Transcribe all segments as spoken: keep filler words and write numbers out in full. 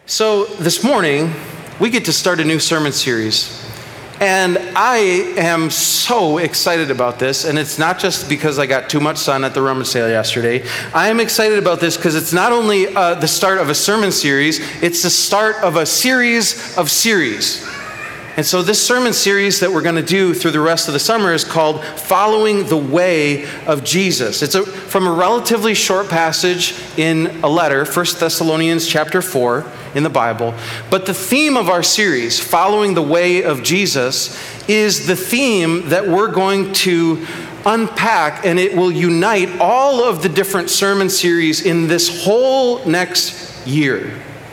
So this morning, we get to start a new sermon series. And I am so excited about this, and it's not just because I got too much sun at the rummage sale yesterday. I am excited about this because it's not only uh, the start of a sermon series, it's the start of a series of series. And so this sermon series that we're going to do through the rest of the summer is called Following the Way of Jesus. It's a, from a relatively short passage in a letter, First Thessalonians chapter four in the Bible. But the theme of our series, Following the Way of Jesus, is the theme that we're going to unpack, and it will unite all of the different sermon series in this whole next year.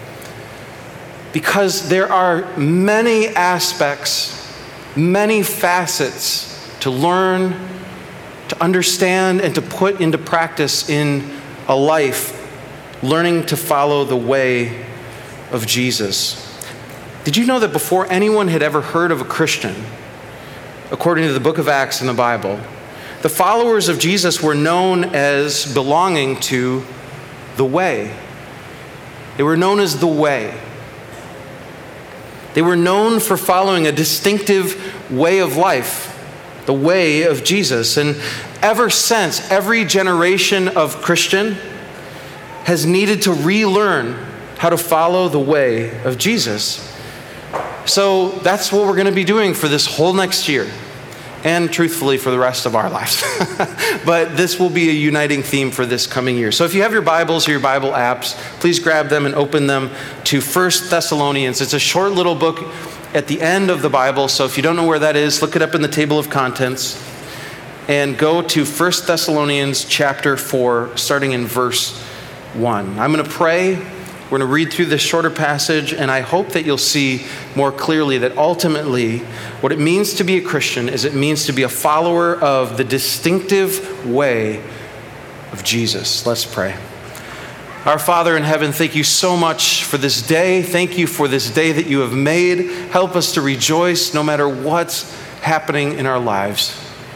Because there are many aspects, many facets to learn, to understand, and to put into practice in a life, learning to follow the way of Jesus. Did you know that before anyone had ever heard of a Christian, according to the book of Acts in the Bible, the followers of Jesus were known as belonging to the way? They were known as the way. They were known for following a distinctive way of life, the way of Jesus. And ever since, every generation of Christian has needed to relearn how to follow the way of Jesus. So that's what we're going to be doing for this whole next year. And truthfully, for the rest of our lives. But this will be a uniting theme for this coming year. So if you have your Bibles or your Bible apps, please grab them and open them to First Thessalonians. It's a short little book at the end of the Bible. So if you don't know where that is, look it up in the table of contents. And go to First Thessalonians chapter four, starting in verse one. I'm going to pray. We're going to read through this shorter passage, and I hope that you'll see more clearly that ultimately what it means to be a Christian is it means to be a follower of the distinctive way of Jesus. Let's pray. Our Father in heaven, thank you so much for this day. Thank you for this day that you have made. Help us to rejoice no matter what's happening in our lives.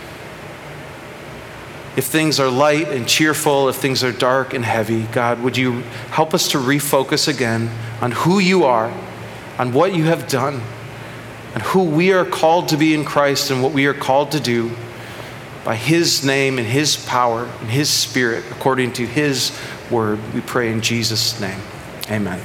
If things are light and cheerful, if things are dark and heavy, God, would you help us to refocus again on who you are, on what you have done, and who we are called to be in Christ and what we are called to do by his name and his power and his spirit, according to his word. We pray in Jesus' name. Amen.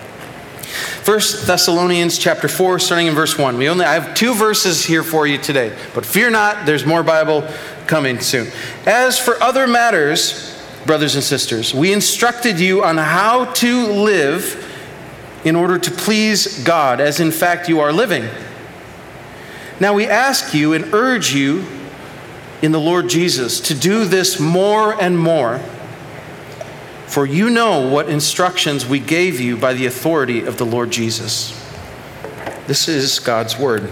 First Thessalonians chapter four, starting in verse one. We only I have two verses here for you today, but fear not, there's more Bible coming soon. As for other matters, brothers and sisters, we instructed you on how to live in order to please God, as in fact you are living. Now we ask you and urge you in the Lord Jesus to do this more and more, for you know what instructions we gave you by the authority of the Lord Jesus. This is God's word.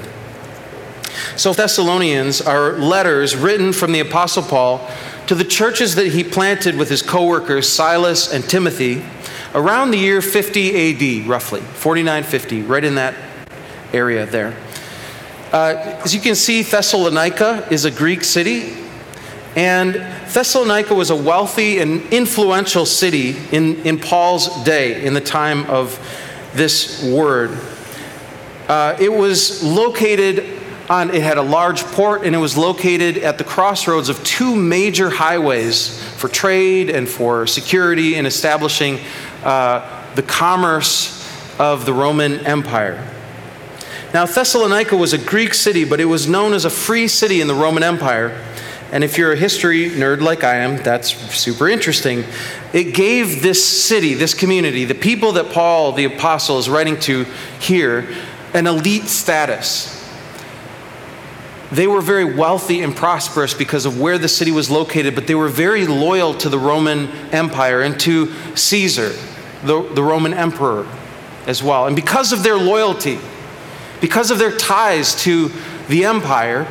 So Thessalonians are letters written from the Apostle Paul to the churches that he planted with his co-workers Silas and Timothy around the year fifty A D, roughly, forty-nine fifty, right in that area there. Uh, as you can see, Thessalonica is a Greek city, and Thessalonica was a wealthy and influential city in, in Paul's day, in the time of this word. Uh, it was located on, it had a large port, and it was located at the crossroads of two major highways for trade and for security and establishing uh, the commerce of the Roman Empire. Now, Thessalonica was a Greek city, but it was known as a free city in the Roman Empire. And if you're a history nerd like I am, that's super interesting. It gave this city, this community, the people that Paul, the apostle, is writing to here, an elite status. They were very wealthy and prosperous because of where the city was located, but they were very loyal to the Roman Empire and to Caesar, the, the Roman emperor as well. And because of their loyalty, because of their ties to the empire,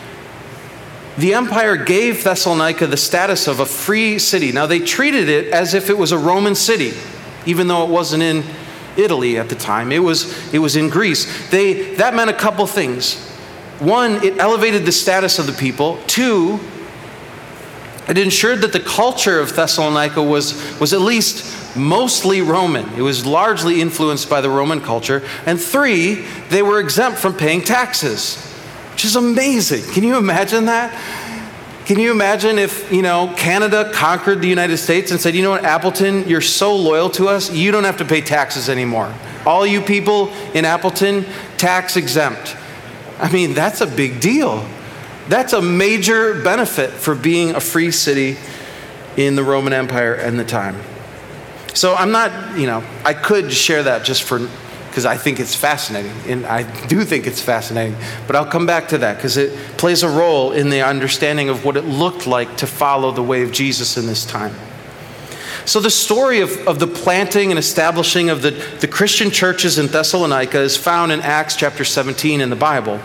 the empire gave Thessalonica the status of a free city. Now, they treated it as if it was a Roman city, even though it wasn't in Italy at the time. It was, it was in Greece. They, that meant a couple things. One, it elevated the status of the people. Two, It ensured that the culture of Thessalonica was, was at least mostly Roman. It was largely influenced by the Roman culture. And three, they were exempt from paying taxes, which is amazing. Can you imagine that? Can you imagine if, you know, Canada conquered the United States and said, you know what, Appleton, you're so loyal to us, you don't have to pay taxes anymore. All you people in Appleton, tax exempt. I mean, that's a big deal. That's a major benefit for being a free city in the Roman Empire at the time. So I'm not, you know, I could share that just for, because I think it's fascinating. And I do think it's fascinating. But I'll come back to that because it plays a role in the understanding of what it looked like to follow the way of Jesus in this time. So the story of, of the planting and establishing of the, the Christian churches in Thessalonica is found in Acts chapter seventeen in the Bible.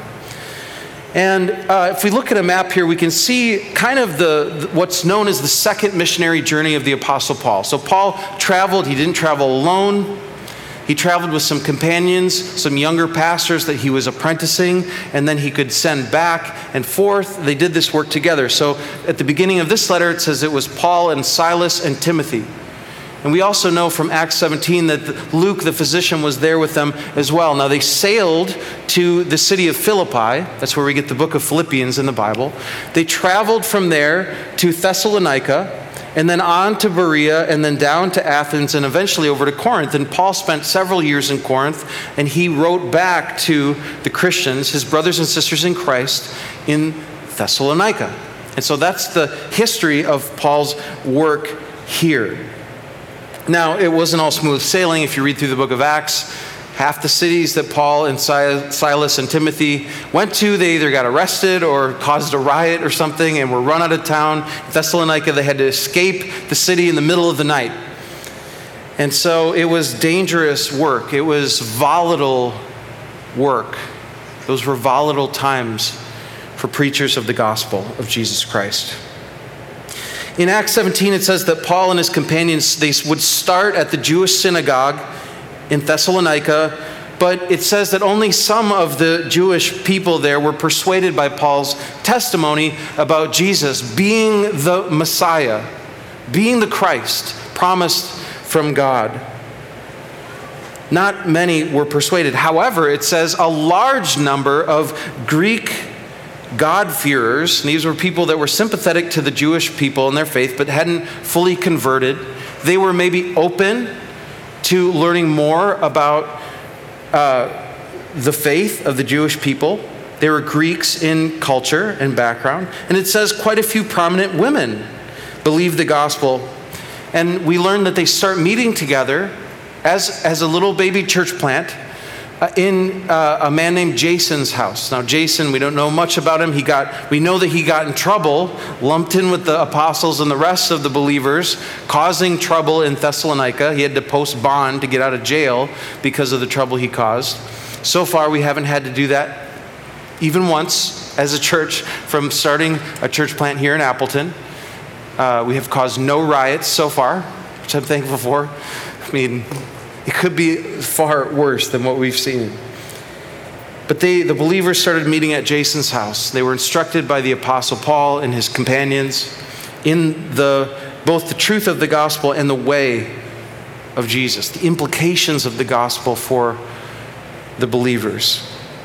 And uh, if we look at a map here, we can see kind of the, the what's known as the second missionary journey of the Apostle Paul. So Paul traveled, he didn't travel alone. He traveled with some companions, some younger pastors that he was apprenticing, and then he could send back and forth. They did this work together. So at the beginning of this letter, it says it was Paul and Silas and Timothy. And we also know from Acts seventeen that Luke, the physician, was there with them as well. Now they sailed to the city of Philippi. That's where we get the book of Philippians in the Bible. They traveled from there to Thessalonica, and then on to Berea, and then down to Athens, and eventually over to Corinth. And Paul spent several years in Corinth, and he wrote back to the Christians, his brothers and sisters in Christ, in Thessalonica. And so that's the history of Paul's work here. Now, it wasn't all smooth sailing. If you read through the book of Acts, half the cities that Paul and Silas and Timothy went to, they either got arrested or caused a riot or something and were run out of town. In Thessalonica, they had to escape the city in the middle of the night. And so it was dangerous work. It was volatile work. Those were volatile times for preachers of the gospel of Jesus Christ. In Acts seventeen, it says that Paul and his companions, they would start at the Jewish synagogue in Thessalonica, but it says that only some of the Jewish people there were persuaded by Paul's testimony about Jesus being the Messiah, being the Christ promised from God. Not many were persuaded. However, it says a large number of Greek God-fearers, and these were people that were sympathetic to the Jewish people and their faith, but hadn't fully converted. They were maybe open to learning more about uh, the faith of the Jewish people. They were Greeks in culture and background. And it says quite a few prominent women believed the gospel. And we learn that they start meeting together as, as a little baby church plant uh, in uh, a man named Jason's house. Now, Jason, we don't know much about him. He got, we know that he got in trouble, lumped in with the apostles and the rest of the believers, causing trouble in Thessalonica. He had to post bond to get out of jail because of the trouble he caused. So far, we haven't had to do that even once as a church from starting a church plant here in Appleton. Uh, we have caused no riots so far, which I'm thankful for. I mean, it could be far worse than what we've seen. But they, the believers started meeting at Jason's house. They were instructed by the Apostle Paul and his companions in the both the truth of the gospel and the way of Jesus, the implications of the gospel for the believers.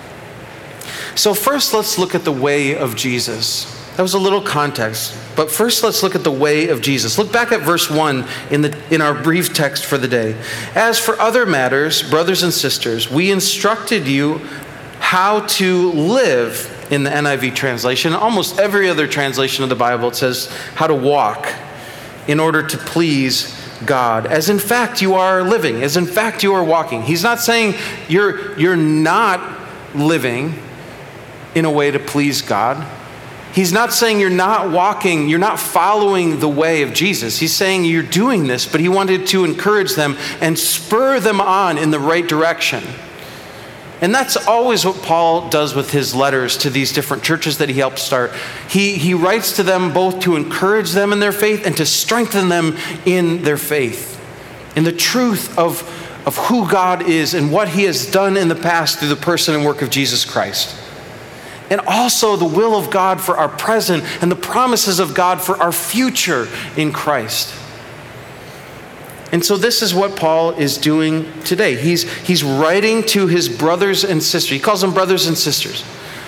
So first, let's look at the way of Jesus. That was a little context. But first, let's look at the way of Jesus. Look back at verse one in the in our brief text for the day. As for other matters, brothers and sisters, we instructed you how to live in the N I V translation. Almost every other translation of the Bible, it says how to walk in order to please God. As in fact you are living. As in fact you are walking. He's not saying you're you're not living in a way to please God. He's not saying you're not walking, you're not following the way of Jesus. He's saying you're doing this, but he wanted to encourage them and spur them on in the right direction. And that's always what Paul does with his letters to these different churches that he helped start. He, he writes to them both to encourage them in their faith and to strengthen them in their faith, in the truth of, of who God is and what he has done in the past through the person and work of Jesus Christ. and also the will of God for our present and the promises of God for our future in Christ. And so this is what Paul is doing today. He's, he's writing to his brothers and sisters. He calls them brothers and sisters.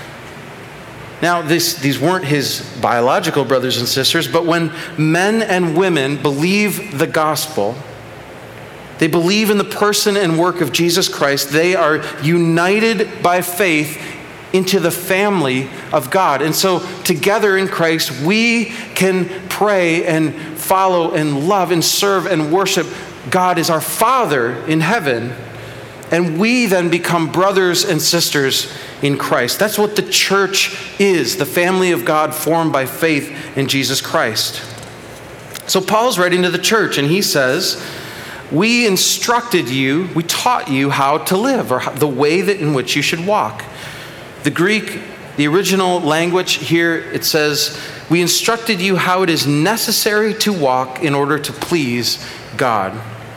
Now, this, these weren't his biological brothers and sisters, but when men and women believe the gospel, they believe in the person and work of Jesus Christ, they are united by faith into the family of God. And so together in Christ, we can pray and follow and love and serve and worship God as our Father in heaven. And we then become brothers and sisters in Christ. That's what the church is, the family of God formed by faith in Jesus Christ. So Paul's writing to the church, and he says, we instructed you, we taught you how to live, or the way that in which you should walk. The Greek, the original language here, it says, we instructed you how it is necessary to walk in order to please God.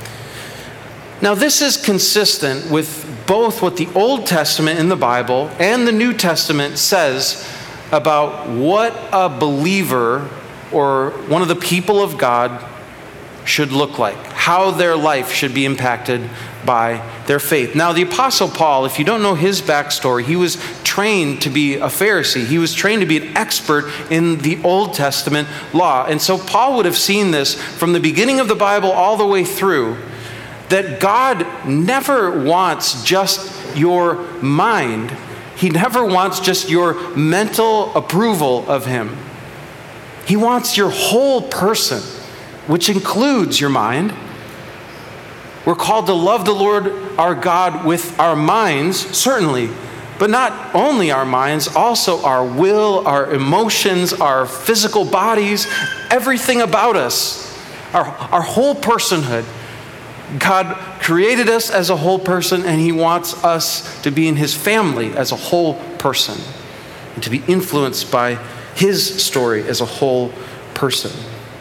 Now, this is consistent with both what the Old Testament in the Bible and the New Testament says about what a believer or one of the people of God should look like, how their life should be impacted by their faith. Now, the Apostle Paul, if you don't know his backstory, he was trained to be a Pharisee. He was trained to be an expert in the Old Testament law. And so Paul would have seen this from the beginning of the Bible all the way through, that God never wants just your mind. He never wants just your mental approval of him. He wants your whole person, which includes your mind. We're called to love the Lord our God with our minds, certainly, but not only our minds, also our will, our emotions, our physical bodies, everything about us, our, our whole personhood. God created us as a whole person, and he wants us to be in his family as a whole person and to be influenced by his story as a whole person.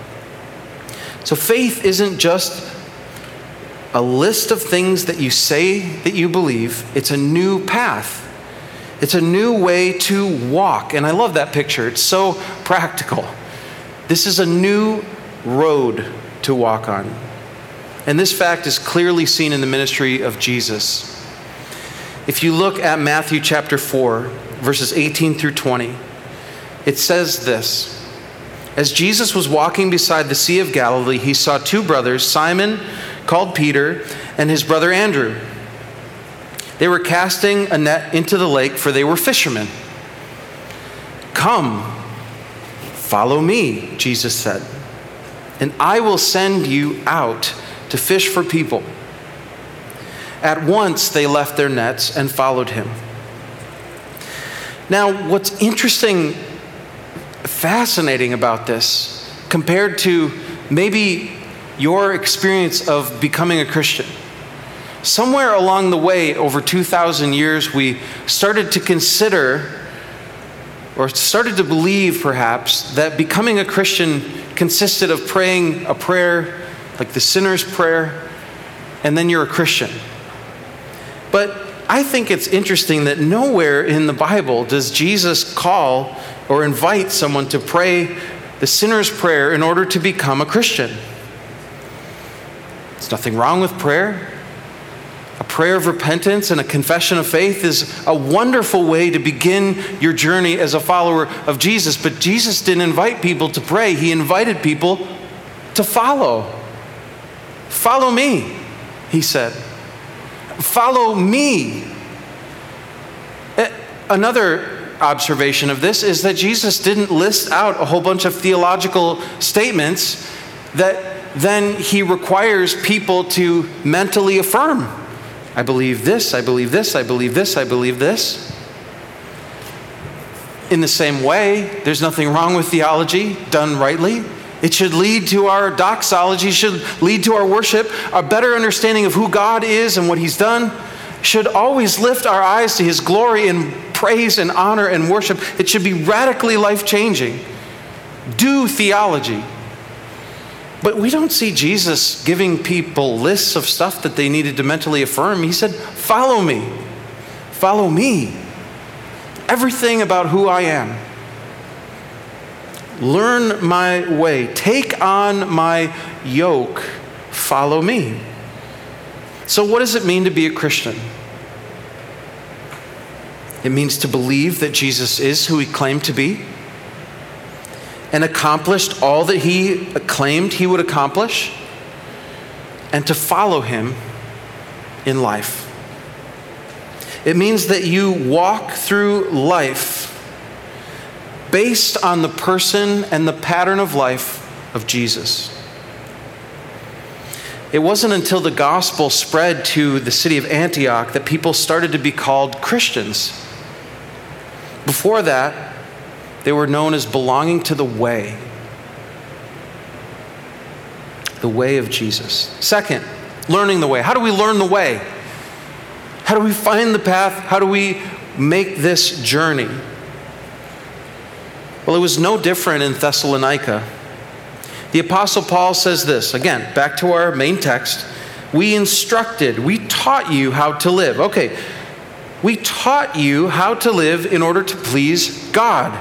So faith isn't just a list of things that you say that you believe. It's a new path. It's a new way to walk. And I love that picture. It's so practical. This is a new road to walk on. And this fact is clearly seen in the ministry of Jesus. If you look at Matthew chapter four, verses eighteen through twenty, it says this: as Jesus was walking beside the Sea of Galilee, he saw two brothers, Simon, called Peter, and his brother Andrew. They were casting a net into the lake, for they were fishermen. "Come, follow me," Jesus said, "and I will send you out to fish for people." At once they left their nets and followed him. Now, what's interesting, fascinating about this, compared to maybe your experience of becoming a Christian, somewhere along the way, over two thousand years, we started to consider, or started to believe perhaps, that becoming a Christian consisted of praying a prayer like the sinner's prayer, and then you're a Christian. But I think it's interesting that nowhere in the Bible does Jesus call or invite someone to pray the sinner's prayer in order to become a Christian. There's nothing wrong with prayer. A prayer of repentance and a confession of faith is a wonderful way to begin your journey as a follower of Jesus. But Jesus didn't invite people to pray. He invited people to follow. "Follow me," he said. Follow me. Another observation of this is that Jesus didn't list out a whole bunch of theological statements that then he requires people to mentally affirm. I believe this, I believe this, I believe this, I believe this. In the same way, there's nothing wrong with theology done rightly. It should lead to our doxology, should lead to our worship. A better understanding of who God is and what he's done should always lift our eyes to his glory and praise and honor and worship. It should be radically life-changing. Do theology. But we don't see Jesus giving people lists of stuff that they needed to mentally affirm. He said, "Follow me. Follow me." everything about who I am. Learn my way. Take on my yoke. Follow me. So what does it mean to be a Christian? It means to believe that Jesus is who he claimed to be and accomplished all that he claimed he would accomplish, and to follow him in life. It means that you walk through life based on the person and the pattern of life of Jesus. It wasn't until the gospel spread to the city of Antioch that people started to be called Christians. Before that, they were known as belonging to the way. The way of Jesus. Second, learning the way. How do we learn the way? How do we find the path? How do we make this journey? Well, it was no different in Thessalonica. The Apostle Paul says this, again, back to our main text. We instructed, we taught you how to live. Okay, we taught you how to live in order to please God.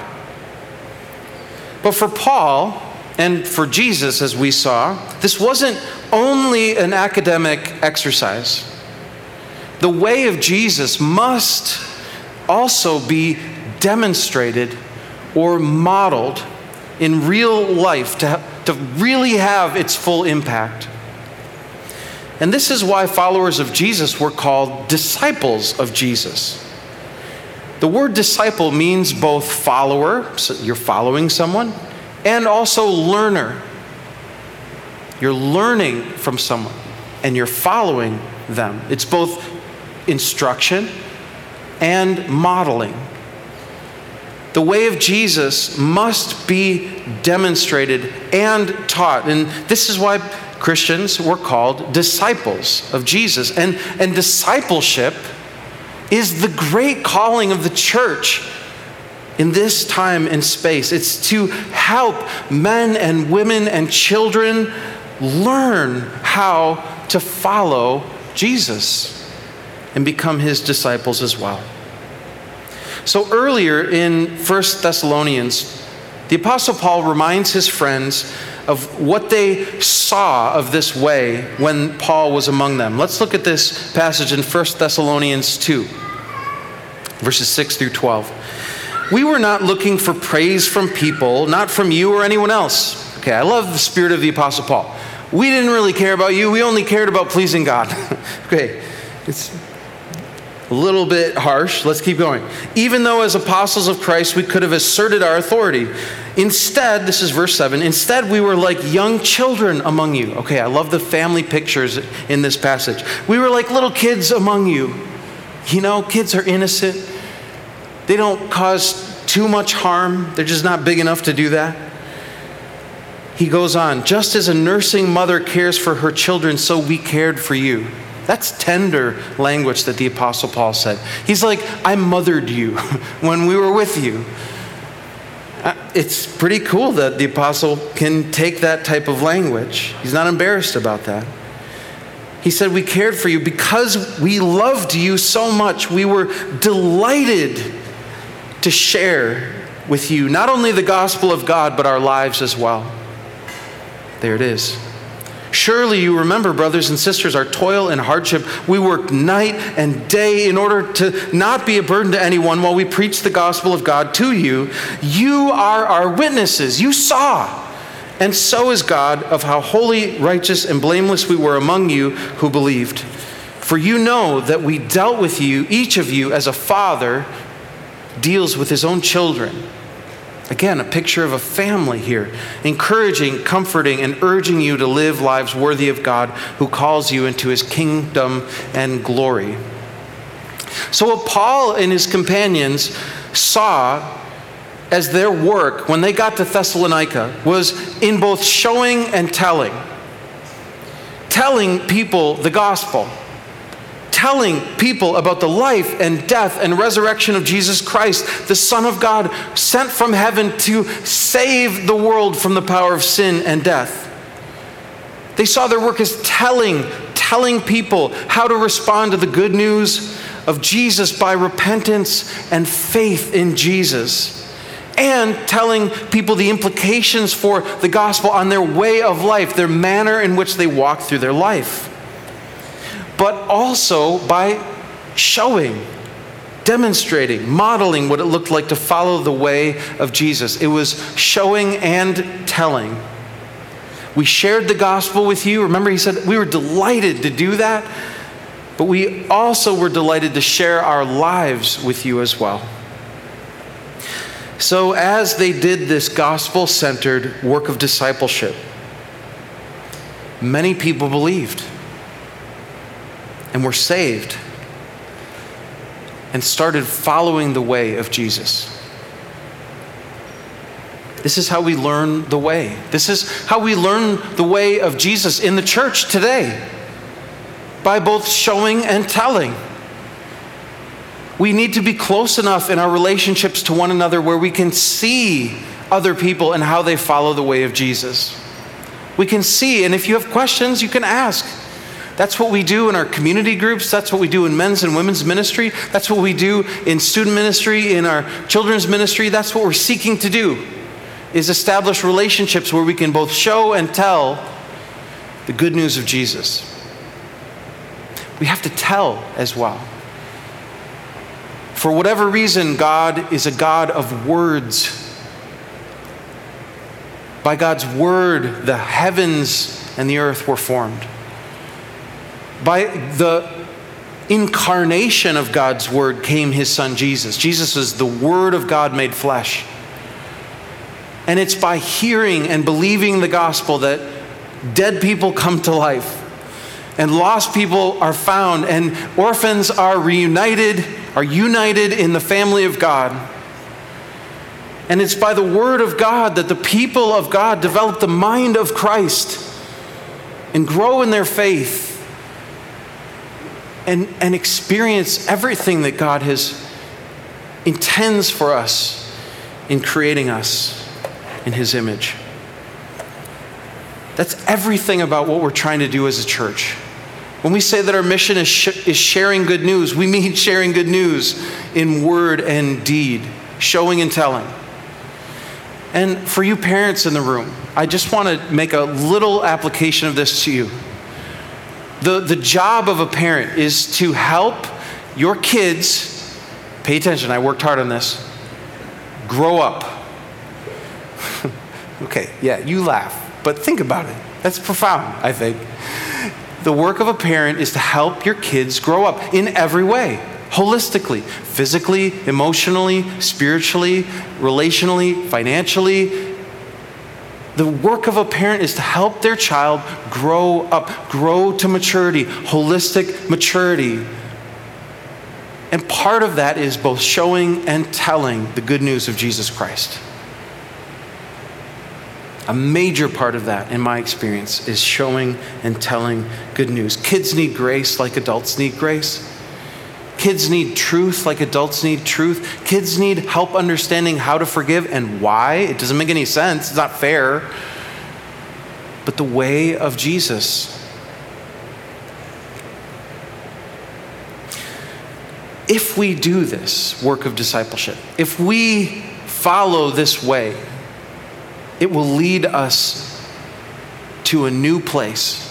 But for Paul and for Jesus, as we saw, this wasn't only an academic exercise. The way of Jesus must also be demonstrated or modeled in real life to, to really have its full impact. And this is why followers of Jesus were called disciples of Jesus. The word disciple means both follower, so you're following someone, and also learner. You're learning from someone and you're following them. It's both instruction and modeling. The way of Jesus must be demonstrated and taught. And this is why Christians were called disciples of Jesus. And, and discipleship is the great calling of the church in this time and space. It's to help men and women and children learn how to follow Jesus and become his disciples as well. So earlier in First Thessalonians, the Apostle Paul reminds his friends of what they saw of this way when Paul was among them. Let's look at this passage in First Thessalonians two, verses six through twelve. We were not looking for praise from people, not from you or anyone else. Okay, I love the spirit of the Apostle Paul. We didn't really care about you. We only cared about pleasing God. Okay, it's a little bit harsh. Let's keep going. Even though as apostles of Christ we could have asserted our authority, instead, this is verse seven, instead we were like young children among you. Okay, I love the family pictures in this passage. We were like little kids among you. You know, kids are innocent. They don't cause too much harm. They're just not big enough to do that. He goes on, just as a nursing mother cares for her children, so we cared for you. That's tender language that the Apostle Paul said. He's like, I mothered you when we were with you. It's pretty cool that the Apostle can take that type of language. He's not embarrassed about that. He said, we cared for you because we loved you so much. We were delighted to share with you not only the gospel of God, but our lives as well. There it is. Surely you remember, brothers and sisters, our toil and hardship. We worked night and day in order to not be a burden to anyone while we preach the gospel of God to you. You are our witnesses. You saw. And so is God of how holy, righteous, and blameless we were among you who believed. For you know that we dealt with you, each of you, as a father deals with his own children. Again, a picture of a family here, encouraging, comforting, and urging you to live lives worthy of God who calls you into his kingdom and glory. So what Paul and his companions saw as their work when they got to Thessalonica was in both showing and telling. Telling people the gospel. Telling people about the life and death and resurrection of Jesus Christ, the Son of God, sent from heaven to save the world from the power of sin and death. They saw their work as telling, telling people how to respond to the good news of Jesus by repentance and faith in Jesus, and telling people the implications for the gospel on their way of life, their manner in which they walk through their life. But also by showing, demonstrating, modeling what it looked like to follow the way of Jesus. It was showing and telling. We shared the gospel with you. Remember, he said we were delighted to do that, but we also were delighted to share our lives with you as well. So as they did this gospel-centered work of discipleship, many people believed and were saved and started following the way of Jesus. This is how we learn the way. This is how we learn the way of Jesus in the church today, by both showing and telling. We need to be close enough in our relationships to one another where we can see other people and how they follow the way of Jesus. We can see, and if you have questions, you can ask. That's what we do in our community groups. That's what we do in men's and women's ministry. That's what we do in student ministry, in our children's ministry. That's what we're seeking to do, is establish relationships where we can both show and tell the good news of Jesus. We have to tell as well. For whatever reason, God is a God of words. By God's word, the heavens and the earth were formed. By the incarnation of God's word came his son Jesus. Jesus is the word of God made flesh. And it's by hearing and believing the gospel that dead people come to life, and lost people are found, and orphans are reunited, are united in the family of God. And it's by the word of God that the people of God develop the mind of Christ and grow in their faith and, and experience everything that God has intends for us in creating us in his image. That's everything about what we're trying to do as a church. When we say that our mission is, sh- is sharing good news, we mean sharing good news in word and deed, showing and telling. And for you parents in the room, I just want to make a little application of this to you. The, the job of a parent is to help your kids, pay attention, I worked hard on this, grow up. Okay, yeah, you laugh, but think about it. That's profound, I think. The work of a parent is to help your kids grow up in every way, holistically, physically, emotionally, spiritually, relationally, financially. The work of a parent is to help their child grow up, grow to maturity, holistic maturity. And part of that is both showing and telling the good news of Jesus Christ. A major part of that, in my experience, is showing and telling good news. Kids need grace like adults need grace. Kids need truth like adults need truth. Kids need help understanding how to forgive and why. It doesn't make any sense. It's not fair. But the way of Jesus. If we do this work of discipleship, if we follow this way, it will lead us to a new place.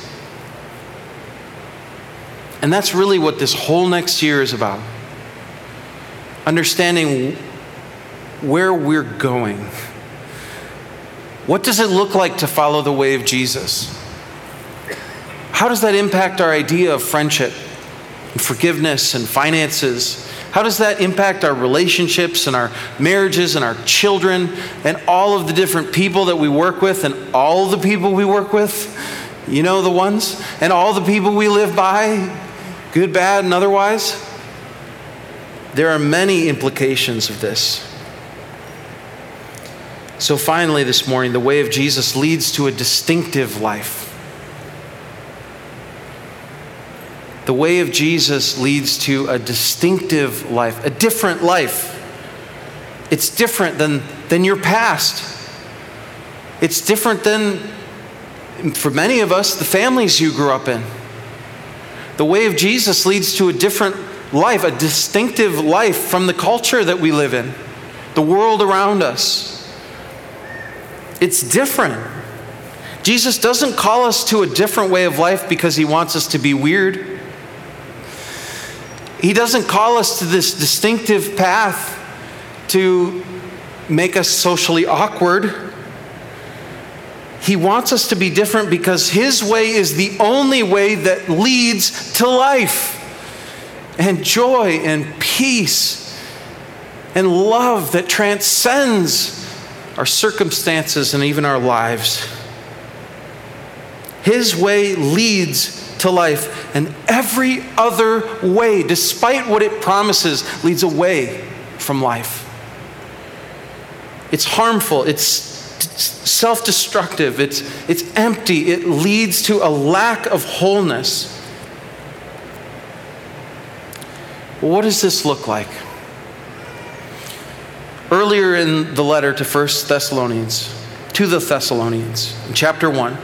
And that's really what this whole next year is about. Understanding where we're going. What does it look like to follow the way of Jesus? How does that impact our idea of friendship and forgiveness and finances? How does that impact our relationships and our marriages and our children and all of the different people that we work with and all the people we work with? You know the ones? And all the people we live by, good, bad, and otherwise? There are many implications of this. So finally this morning, the way of Jesus leads to a distinctive life. The way of Jesus leads to a distinctive life, a different life. It's different than, than your past. It's different than, for many of us, the families you grew up in. The way of Jesus leads to a different life, a distinctive life from the culture that we live in, the world around us. It's different. Jesus doesn't call us to a different way of life because he wants us to be weird. He doesn't call us to this distinctive path to make us socially awkward. He wants us to be different because his way is the only way that leads to life and joy and peace and love that transcends our circumstances and even our lives. His way leads to life, and every other way, despite what it promises, leads away from life. It's harmful, it's self-destructive, it's, it's empty, it leads to a lack of wholeness. Well, what does this look like? Earlier in the letter to First Thessalonians, to the Thessalonians, in chapter one,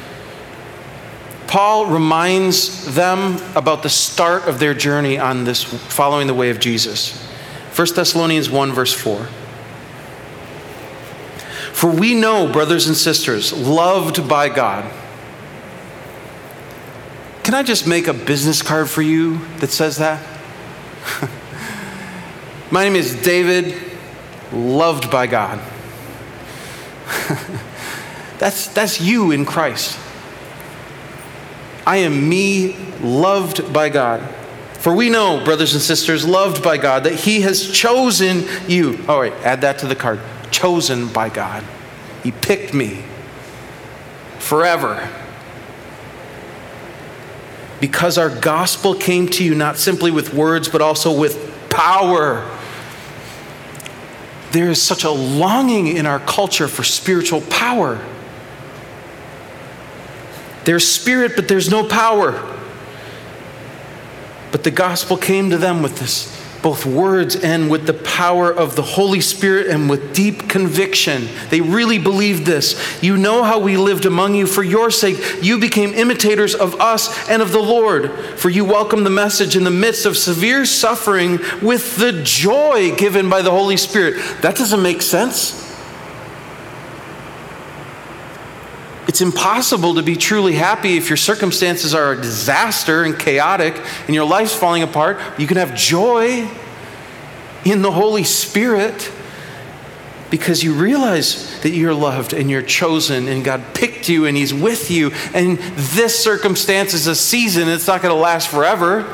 Paul reminds them about the start of their journey on this, following the way of Jesus. First Thessalonians one, verse four. For we know, brothers and sisters, loved by God. Can I just make a business card for you that says that? My name is David, loved by God. that's, that's you in Christ. I am me, loved by God. For we know, brothers and sisters, loved by God, that he has chosen you. All right, add that to the card. Chosen by God. He picked me forever. Because our gospel came to you not simply with words, but also with power. There is such a longing in our culture for spiritual power. There's spirit, but there's no power. But the gospel came to them with this, both words and with the power of the Holy Spirit and with deep conviction. They really believed this. You know how we lived among you for your sake. You became imitators of us and of the Lord. For you welcomed the message in the midst of severe suffering with the joy given by the Holy Spirit. That doesn't make sense. It's impossible to be truly happy if your circumstances are a disaster and chaotic and your life's falling apart. You can have joy in the Holy Spirit because you realize that you're loved and you're chosen and God picked you and he's with you. And this circumstance is a season. It's not going to last forever.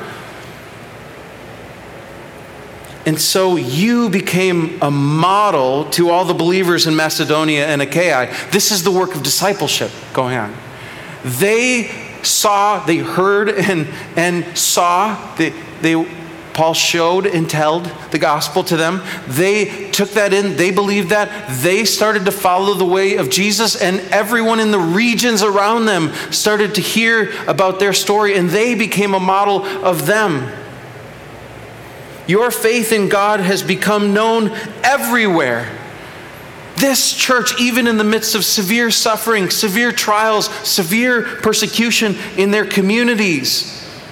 And so you became a model to all the believers in Macedonia and Achaia. This is the work of discipleship going on. They saw, they heard and, and saw, they, they, Paul showed and told the gospel to them. They took that in, they believed that. They started to follow the way of Jesus, and everyone in the regions around them started to hear about their story, and they became a model of them. Your faith in God has become known everywhere. This church, even in the midst of severe suffering, severe trials, severe persecution in their communities,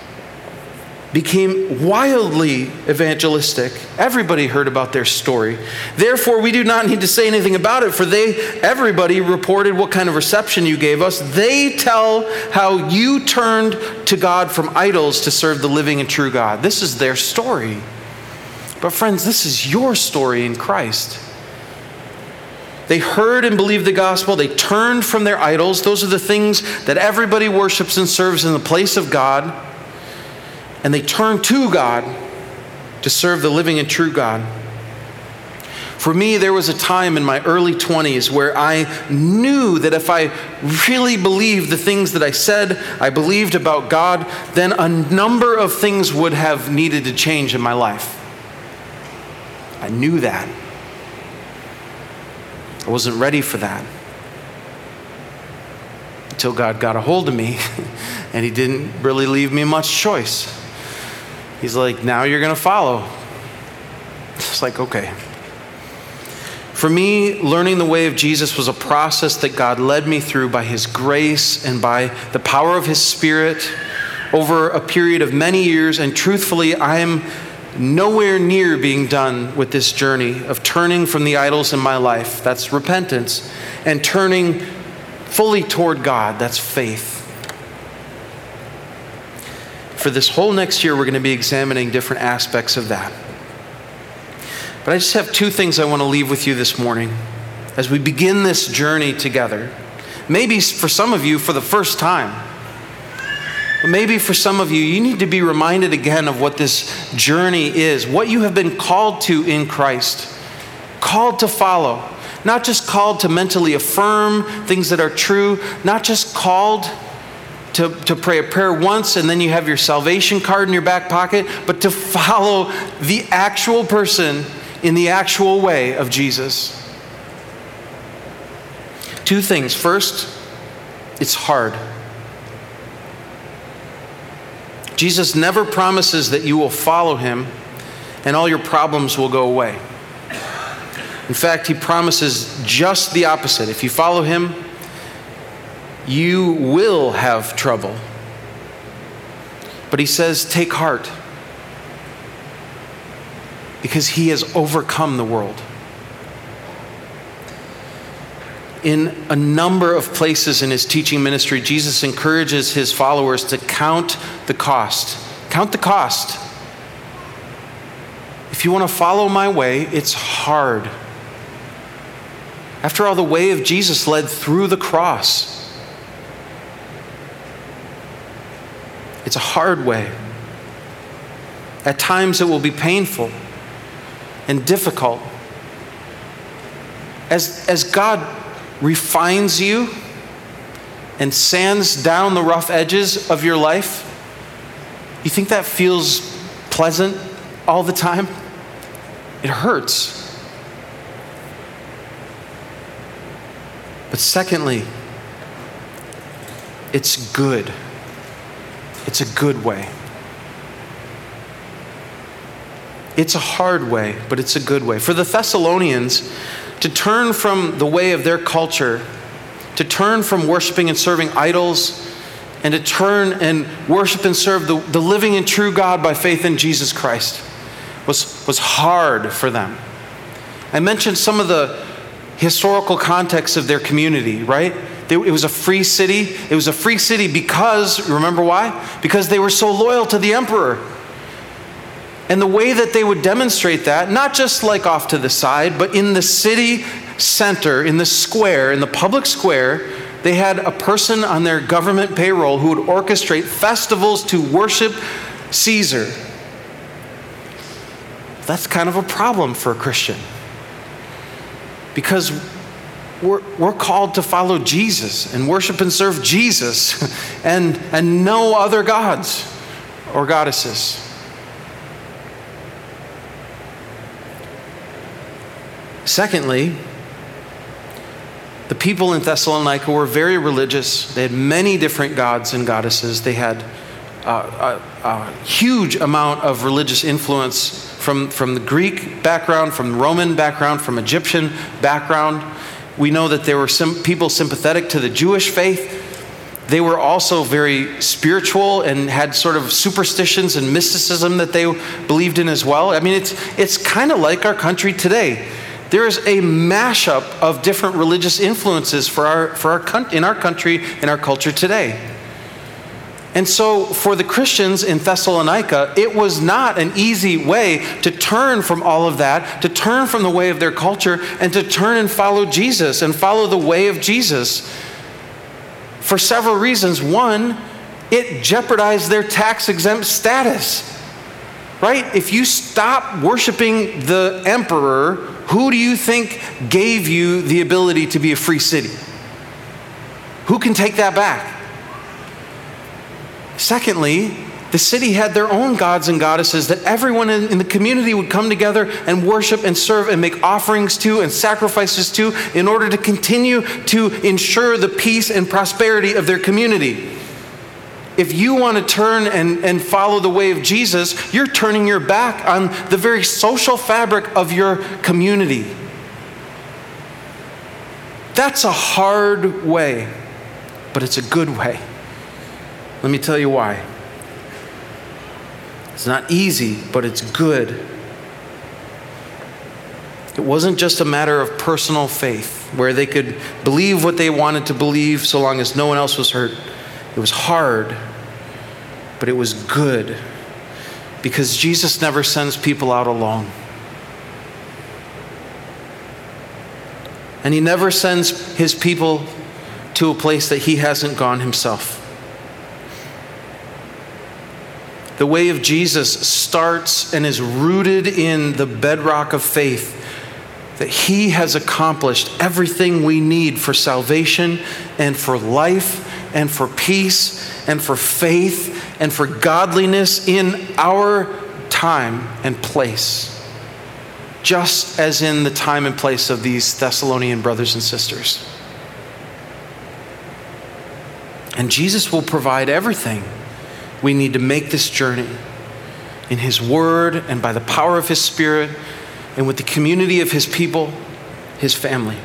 became wildly evangelistic. Everybody heard about their story. Therefore, we do not need to say anything about it, for they, everybody reported what kind of reception you gave us. They tell how you turned to God from idols to serve the living and true God. This is their story. But friends, this is your story in Christ. They heard and believed the gospel. They turned from their idols. Those are the things that everybody worships and serves in the place of God. And they turned to God to serve the living and true God. For me, there was a time in my early twenties where I knew that if I really believed the things that I said I believed about God, then a number of things would have needed to change in my life. I knew that. I wasn't ready for that until God got a hold of me and he didn't really leave me much choice. He's like, now you're going to follow. It's like, okay. For me, learning the way of Jesus was a process that God led me through by his grace and by the power of his Spirit over a period of many years, and truthfully, I am nowhere near being done with this journey of turning from the idols in my life. That's repentance. And turning fully toward God. That's faith. For this whole next year, we're going to be examining different aspects of that. But I just have two things I want to leave with you this morning as we begin this journey together. Maybe for some of you for the first time. But maybe for some of you, you need to be reminded again of what this journey is, what you have been called to in Christ, called to follow, not just called to mentally affirm things that are true, not just called to, to pray a prayer once and then you have your salvation card in your back pocket, but to follow the actual person in the actual way of Jesus. Two things. First, it's hard. Jesus never promises that you will follow him and all your problems will go away. In fact, he promises just the opposite. If you follow him, you will have trouble. But he says, take heart, because he has overcome the world. In a number of places in his teaching ministry, Jesus encourages his followers to count the cost. Count the cost. If you want to follow my way, it's hard. After all, the way of Jesus led through the cross. It's a hard way. At times it will be painful and difficult. As, as God refines you and sands down the rough edges of your life, you think that feels pleasant all the time? It hurts. But secondly, it's good. It's a good way. It's a hard way, but it's a good way. For the Thessalonians, to turn from the way of their culture, to turn from worshiping and serving idols, and to turn and worship and serve the, the living and true God by faith in Jesus Christ was, was hard for them. I mentioned some of the historical context of their community, right? They, it was a free city. It was a free city because, remember why? Because they were so loyal to the emperor. And the way that they would demonstrate that, not just like off to the side, but in the city center, in the square, in the public square, they had a person on their government payroll who would orchestrate festivals to worship Caesar. That's kind of a problem for a Christian. Because we're, we're called to follow Jesus and worship and serve Jesus and, and no other gods or goddesses. Secondly, the people in Thessalonica were very religious. They had many different gods and goddesses. They had uh, a, a huge amount of religious influence from, from the Greek background, from the Roman background, from Egyptian background. We know that there were some people sympathetic to the Jewish faith. They were also very spiritual and had sort of superstitions and mysticism that they believed in as well. I mean, it's it's kind of like our country today. There is a mashup of different religious influences for our for our in our country, in our culture today. And so for the Christians in Thessalonica, it was not an easy way to turn from all of that, to turn from the way of their culture, and to turn and follow Jesus and follow the way of Jesus. For several reasons. One, it jeopardized their tax-exempt status. Right? If you stop worshiping the emperor, who do you think gave you the ability to be a free city? Who can take that back? Secondly, the city had their own gods and goddesses that everyone in, in the community would come together and worship and serve and make offerings to and sacrifices to in order to continue to ensure the peace and prosperity of their community. If you want to turn and, and follow the way of Jesus, you're turning your back on the very social fabric of your community. That's a hard way, but it's a good way. Let me tell you why. It's not easy, but it's good. It wasn't just a matter of personal faith, where they could believe what they wanted to believe so long as no one else was hurt. It was hard, but it was good, because Jesus never sends people out alone. And he never sends his people to a place that he hasn't gone himself. The way of Jesus starts and is rooted in the bedrock of faith that he has accomplished everything we need for salvation and for life and for peace and for faith and for godliness in our time and place, just as in the time and place of these Thessalonian brothers and sisters. And Jesus will provide everything we need to make this journey in his word and by the power of his Spirit and with the community of his people, his family.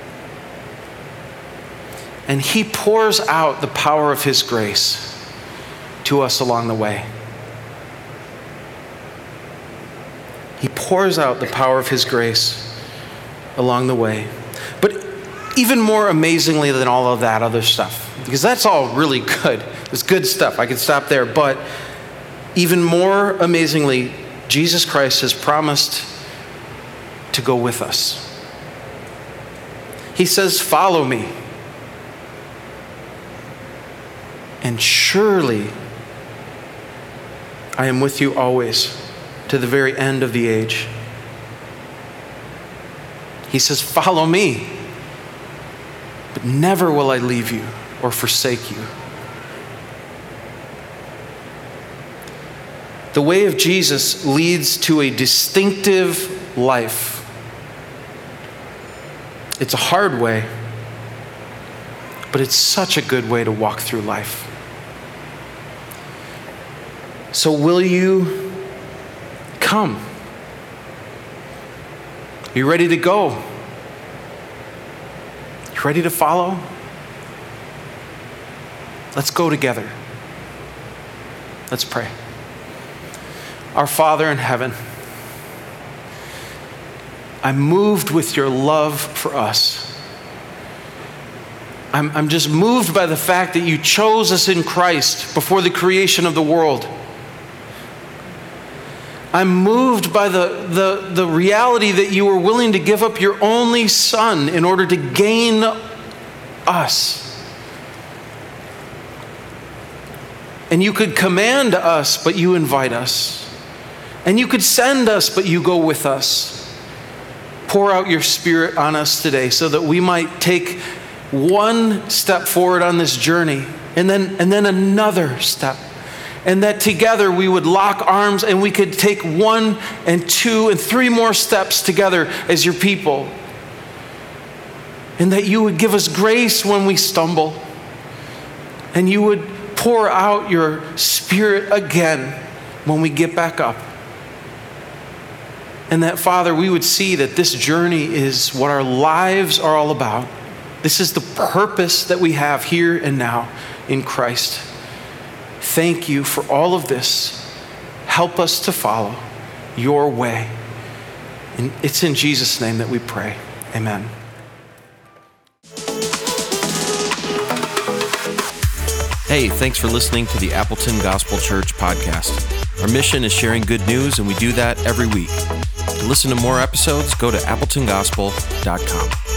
And he pours out the power of his grace to us along the way. He pours out the power of his grace along the way. But even more amazingly than all of that other stuff, because that's all really good. It's good stuff. I could stop there. But even more amazingly, Jesus Christ has promised to go with us. He says, "Follow me, and surely I am with you always to the very end of the age." He says, "Follow me, but never will I leave you or forsake you." The way of Jesus leads to a distinctive life. It's a hard way, but it's such a good way to walk through life. So will you come? Are you ready to go? You ready to follow? Let's go together. Let's pray. Our Father in heaven, I'm moved with your love for us. I'm, I'm just moved by the fact that you chose us in Christ before the creation of the world. I'm moved by the, the, the reality that you were willing to give up your only Son in order to gain us. And you could command us, but you invite us. And you could send us, but you go with us. Pour out your Spirit on us today so that we might take one step forward on this journey and then, and then another step. And that together we would lock arms and we could take one and two and three more steps together as your people. And that you would give us grace when we stumble. And you would pour out your Spirit again when we get back up. And that, Father, we would see that this journey is what our lives are all about. This is the purpose that we have here and now in Christ. Thank you for all of this. Help us to follow your way. And it's in Jesus' name that we pray. Amen. Hey, thanks for listening to the Appleton Gospel Church podcast. Our mission is sharing good news, and we do that every week. To listen to more episodes, go to appleton gospel dot com.